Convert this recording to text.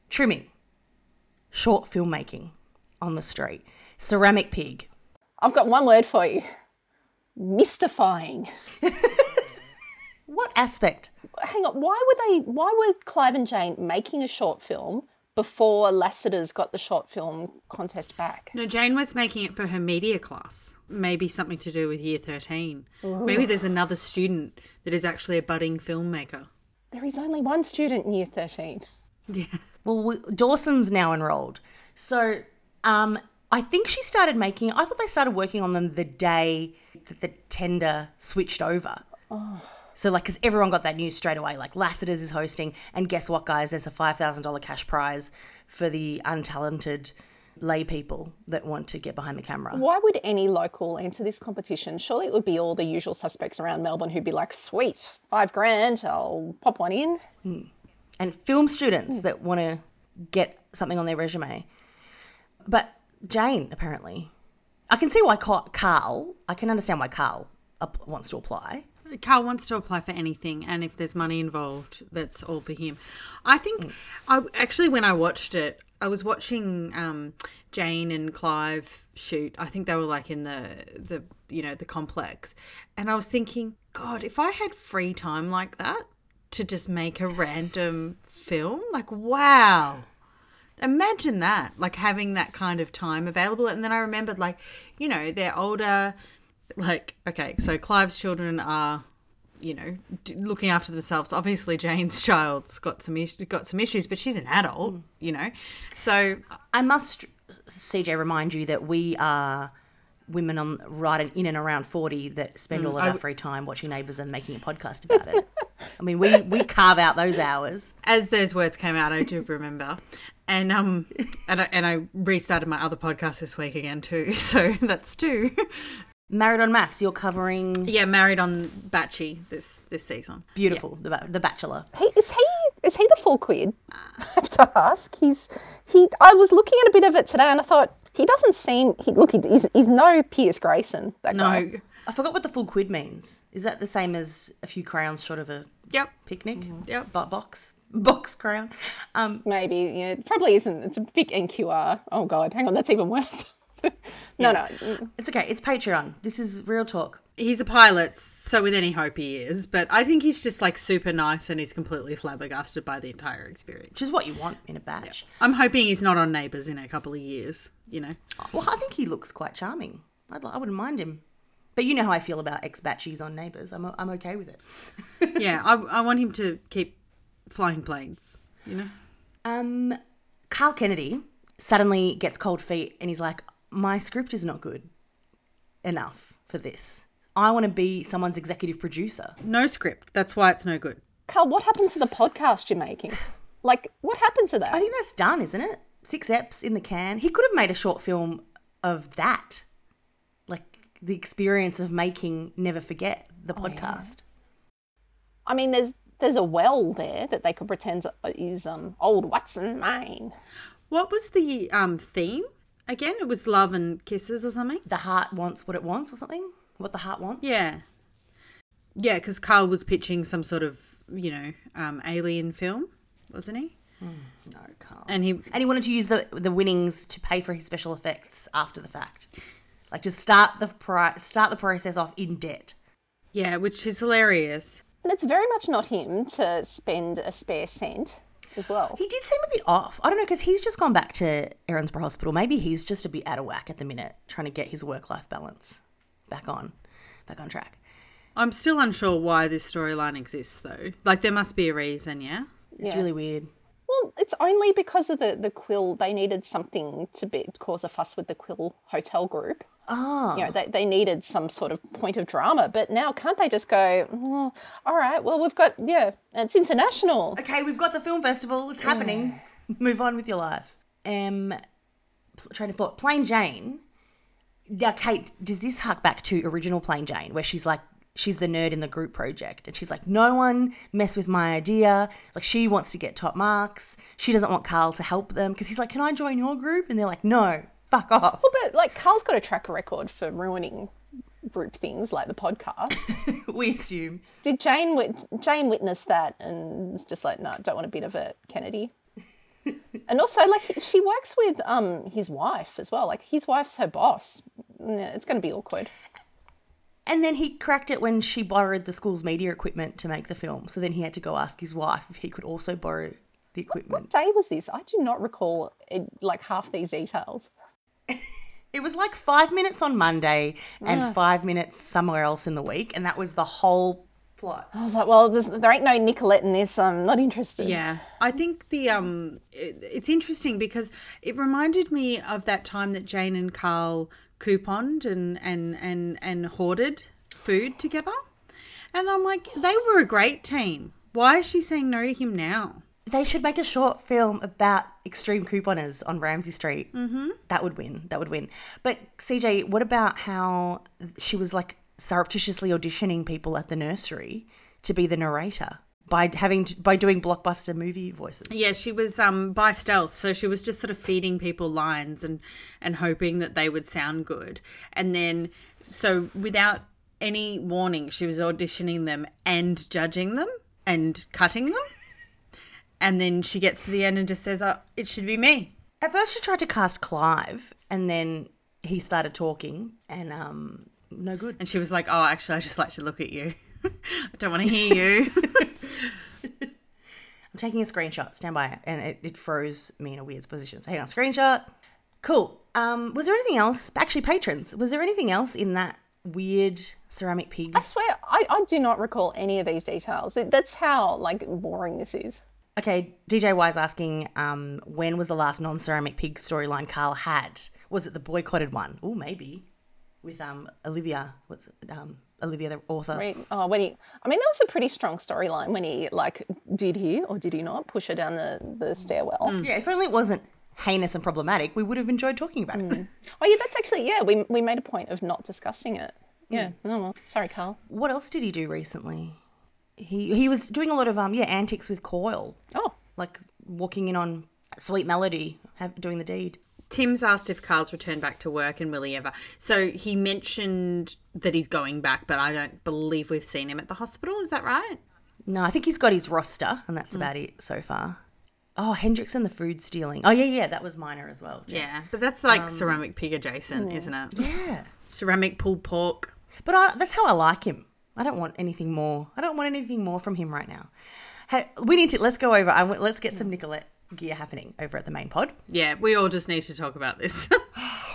Trimming. Short filmmaking on the street. Ceramic pig. I've got one word for you. Mystifying. What aspect? Hang on, why were Clive and Jane making a short film before Lassiter's got the short film contest back? No, Jane was making it for her media class. Maybe something to do with year 13. Ooh. Maybe there's another student that is actually a budding filmmaker. There is only one student in year 13. Yeah. Well, Dawson's now enrolled. So I think she started making, I thought they started working on them the day that the tender switched over. Oh. So, like, because everyone got that news straight away, like Lassiter's is hosting, and guess what, guys? There's a $5,000 cash prize for the untalented lay people that want to get behind the camera. Why would any local enter this competition? Surely it would be all the usual suspects around Melbourne who'd be like, sweet, $5,000, I'll pop one in. And film students that want to get something on their resume. But Jane, apparently, I can see why Carl, I can understand why Carl wants to apply. Carl wants to apply for anything, and if there's money involved, that's all for him. I think, when I watched it, I was watching Jane and Clive shoot. I think they were like in the complex, and I was thinking, God, if I had free time like that to just make a random film, like, wow. Imagine that, like having that kind of time available. And then I remembered, like, they're older. Like, okay, so Clive's children are, looking after themselves. Obviously, Jane's child's got some issues, but she's an adult, So I must, CJ, remind you that we are women right in and around 40 that spend all of our free time watching Neighbours and making a podcast about it. I mean, we carve out those hours. As those words came out, I do remember. And I restarted my other podcast this week again too. So that's two. Married on Maths, you're covering... Yeah, Married on Batchy this season. Beautiful, yeah. The Bachelor. Is he the full quid? I have to ask. I was looking at a bit of it today and I thought, he doesn't seem... He's no Pierce Grayson, that guy. No. I forgot what the full quid means. Is that the same as a few crowns short of a picnic? Mm-hmm. Yep. Box crown? Maybe, yeah. It probably isn't. It's a big NQR. Oh, God. Hang on, that's even worse. No. It's okay. It's Patreon. This is real talk. He's a pilot, so with any hope he is. But I think he's just like super nice and he's completely flabbergasted by the entire experience. Which is what you want in a batch. Yeah. I'm hoping he's not on Neighbours in a couple of years, Well, I think he looks quite charming. I wouldn't mind him. But you know how I feel about ex-batchies on Neighbours. I'm okay with it. Yeah, I want him to keep flying planes, Carl Kennedy suddenly gets cold feet and he's like, my script is not good enough for this. I want to be someone's executive producer. No script. That's why it's no good. Carl, what happened to the podcast you're making? Like, what happened to that? I think that's done, isn't it? 6 eps in the can. He could have made a short film of that. Like, the experience of making Never Forget, the podcast. Yeah. I mean, there's a well there that they could pretend is old Watson Main. What was the theme? Again, it was love and kisses or something? The heart wants what it wants or something? What the heart wants? Yeah. Yeah, because Carl was pitching some sort of, alien film, wasn't he? No, Carl. And he wanted to use the winnings to pay for his special effects after the fact. Like, just start the process off in debt. Yeah, which is hilarious. And it's very much not him to spend a spare cent as well. He did seem a bit off. I don't know, because he's just gone back to Erinsborough Hospital. Maybe he's just a bit out of whack at the minute, trying to get his work-life balance back on track. I'm still unsure why this storyline exists, though. Like, there must be a reason, yeah? It's really weird. Well, it's only because of the Quill. They needed something to cause a fuss with the Quill Hotel Group. Oh. They needed some sort of point of drama. But now can't they just go, all right, well, we've got, it's international. Okay, we've got the film festival. It's happening. Move on with your life. Train of thought. Plain Jane. Now, Kate, does this hark back to original Plain Jane, where she's like, she's the nerd in the group project and she's like, no one mess with my idea. Like, she wants to get top marks. She doesn't want Carl to help them because he's like, can I join your group? And they're like, no, fuck off. Well, but like, Carl's got a track record for ruining group things like the podcast. We assume. Did Jane witness that and was just like, no, don't want a bit of it, Kennedy? And also, like, she works with his wife as well. Like, his wife's her boss. Yeah, it's going to be awkward. And then he cracked it when she borrowed the school's media equipment to make the film. So then he had to go ask his wife if he could also borrow the equipment. What day was this? I do not recall like half these details. It was like 5 minutes on Monday and 5 minutes somewhere else in the week. And that was the whole plot. I was like, well, there ain't no Nicolette in this. I'm not interested. Yeah, I think it's interesting because it reminded me of that time that Jane and Carl couponed and hoarded food together, and I'm like, they were a great team. Why is she saying no to him now? They should make a short film about extreme couponers on Ramsay Street. Mm-hmm. That would win. But CJ, what about how she was like surreptitiously auditioning people at the nursery to be the narrator by doing blockbuster movie voices? Yeah, she was by stealth, so she was just sort of feeding people lines and hoping that they would sound good. And then, so without any warning, she was auditioning them and judging them and cutting them. And then she gets to the end and just says, "Oh, it should be me." At first she tried to cast Clive and then he started talking and no good. And she was like, "Oh, actually, I just like to look at you. I don't want to hear you." I'm taking a screenshot. Stand by. And it froze me in a weird position. So hang on. Screenshot. Cool. Was there anything else? Actually, patrons. Was there anything else in that weird ceramic pig? I swear, I do not recall any of these details. That's how, like, boring this is. Okay, DJ Wise asking, when was the last non-ceramic pig storyline Carl had? Was it the boycotted one? Oh, maybe. With Olivia. Olivia, the author. Right. Oh, that was a pretty strong storyline when he, like, did he or did he not push her down the stairwell? Yeah, if only it wasn't heinous and problematic, we would have enjoyed talking about it. Oh, yeah, that's actually, yeah, we made a point of not discussing it. Yeah. Oh, well, sorry, Carl. What else did he do recently? He was doing a lot of antics with Coyle. Oh. Like walking in on Sweet Melody, doing the deed. Tim's asked if Carl's returned back to work and will he ever. So he mentioned that he's going back, but I don't believe we've seen him at the hospital. Is that right? No, I think he's got his roster and that's about it so far. Oh, Hendrix and the food stealing. Oh, yeah, that was minor as well. Jen. Yeah, but that's like ceramic pig adjacent, isn't it? Yeah. Ceramic pulled pork. But that's how I like him. I don't want anything more. From him right now. Hey, let's go over. Let's get some Nicolette gear happening over at the main pod. Yeah, we all just need to talk about this.